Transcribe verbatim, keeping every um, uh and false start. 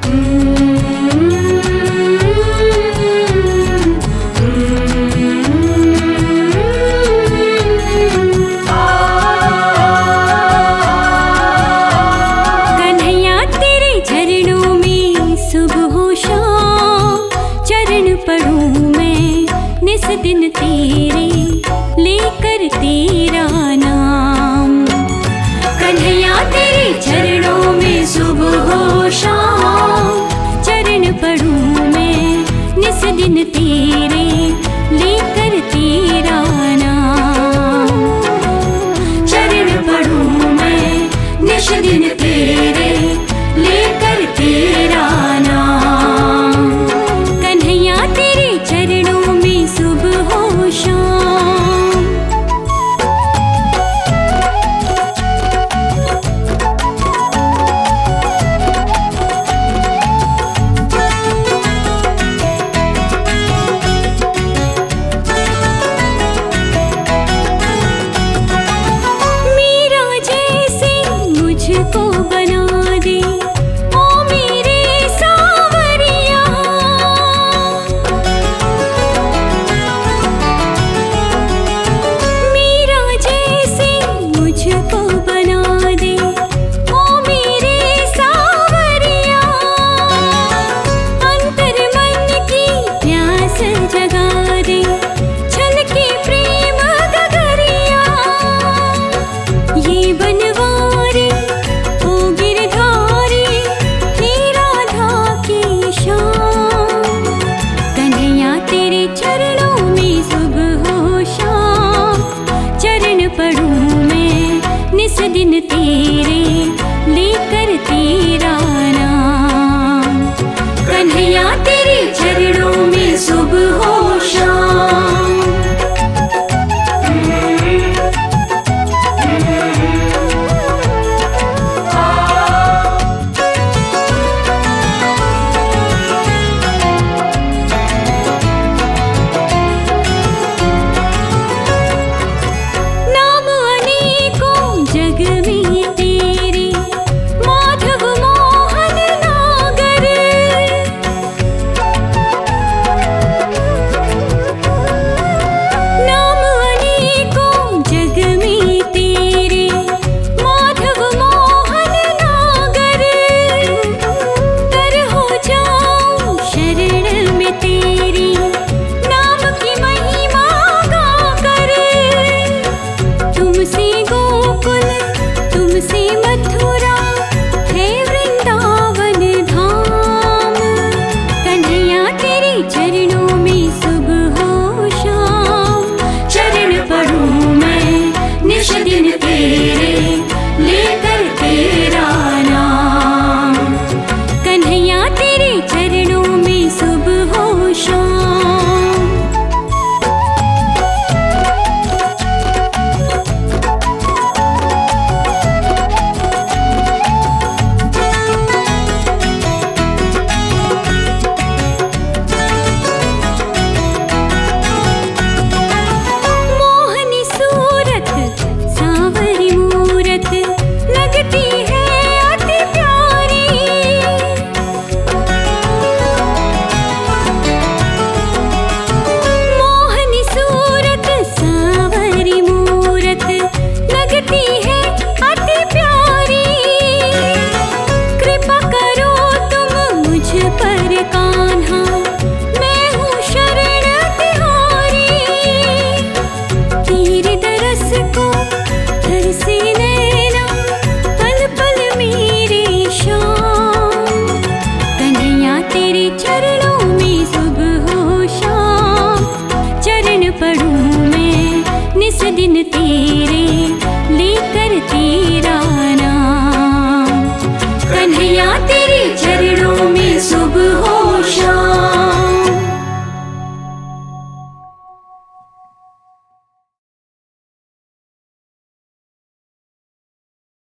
दिन तेरे लेकर तेरा नाम। कन्हैया तेरे चरणों में सुबह हो शाम, चरण पढ़ूं मैं निस दिन तेरे लेकर तेरा नाम। चरण पढ़ूं मैं निस दिन तेरे लेकर तेरा नाम। कन्हैया तेरे चरणों में सुबह हो शाम। मेरा जैसे मुझको बना दे ओ मेरे सावरिया। मेरा जैसे मुझको बना दे ओ मेरे सावरिया। अंतर मन की प्यास जगा दे छलके प्रेम गगरिया। ये बनवारी ओ गिरधारी हे राधा की शाम। कन्हैया तेरे चरणों में सुबह हो शाम, चरण पढ़ूं मैं निस दिन तेरे लेकर तेरा नाम। कन्हैया तेरे चरणों में सुबह हो शाम। नाम अनेकों जग में तेरे माधव मोहन नागर। नाम अनेकों जग में तेरे माधव मोहन नागर। तर हो जाऊं शरण में तेरी नाम की महिमा गाकर। तुमसे गोकुल तुमसे मथुरा है वृंदावन धाम। कन्हैया तेरे चरणों में सुबह हो शाम, चरण पढ़ूं मैं निश दिन तेरे लेकर तेरा नाम। कन्हैया तेरे चरणों में सुबह हो शाम। मोहनी सूरत सांवरी मूरत लगती है अति प्यारी। मोहनी सूरत सांवरी मूरत लगती है अति प्यारी। कृपा करो तुम मुझ पर कान्हा, मैं हूँ शरण तिहारी। तेरे दरस को तरसे नैना पल पल मेरे शाम। कन्हैया तेरे चरणों में सुबह हो शाम, चरण पढ़ूं मैं निस दिन तेरे